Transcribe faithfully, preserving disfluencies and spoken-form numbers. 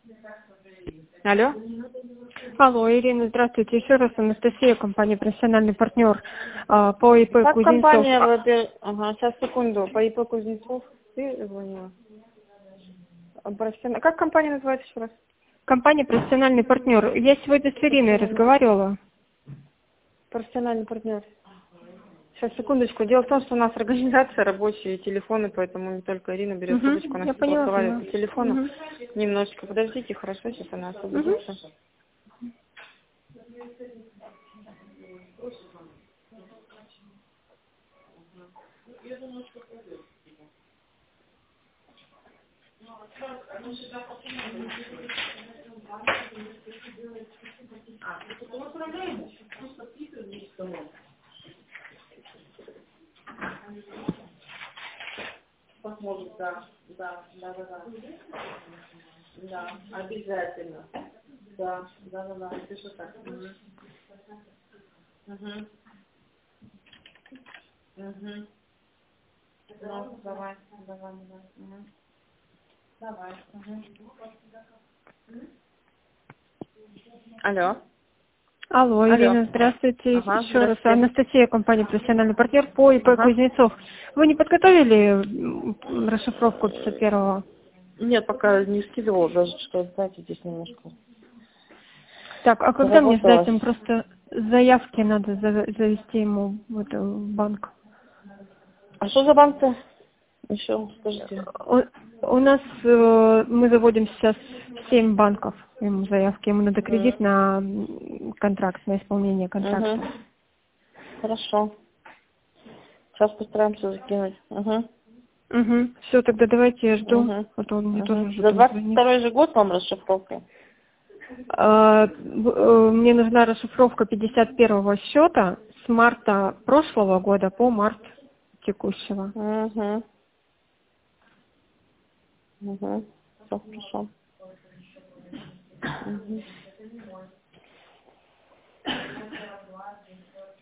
Алло. Алло, Ирина, здравствуйте. Еще раз Анастасия, компания «Профессиональный партнер» а, по ИП Как Кузнецов. компания, А, во-первых, ага, сейчас секунду, по ИП Кузнецов, ты звонила? А, профессионал- Как компания называется еще раз? Компания «Профессиональный партнер». Я сегодня с Ириной Профессиональный, разговаривала. профессиональный партнер. Сейчас, секундочку. Дело в том, что у нас организация рабочие телефоны, поэтому не только Ирина берет трубочку, Угу, она я сейчас поняла, разговаривает поняла. по телефону. Угу. Немножечко подождите, хорошо, сейчас она Угу. освободится. Посмотрим, да, да, да, да, да. Да, обязательно. Да, да, да, да, пишу так. Угу. Угу. Угу. Ну, давай, давай, давай. Угу. Давай. Угу. Алло. Алло, Алло. Ирина, здравствуйте. Ага, Еще раз здравствуйте. Анастасия, компания «Профессиональный партнер» по ИП Ага. Кузнецов. Вы не подготовили м, расшифровку пятьдесят первого? Нет, пока не скидывала даже, что, знаете, здесь немножко Так, а когда мне сдать заработалась. им просто заявки надо за- завести ему в, это, в банк? А что за банк-то? Еще, скажите. У, у нас э, мы заводим сейчас семь банков ему заявки. Ему надо кредит на м, контракт, на исполнение контракта. Угу. Хорошо. Сейчас постараемся закинуть. Угу. Угу. Все, тогда давайте я жду. Угу. А то он мне тоже Угу. уже За там двадцать звонит. второй же год вам расшифровка? А, в- э, мне нужна расшифровка пятьдесят первого счета с марта прошлого года по март текущего. Угу. Угу. Все хорошо. Угу.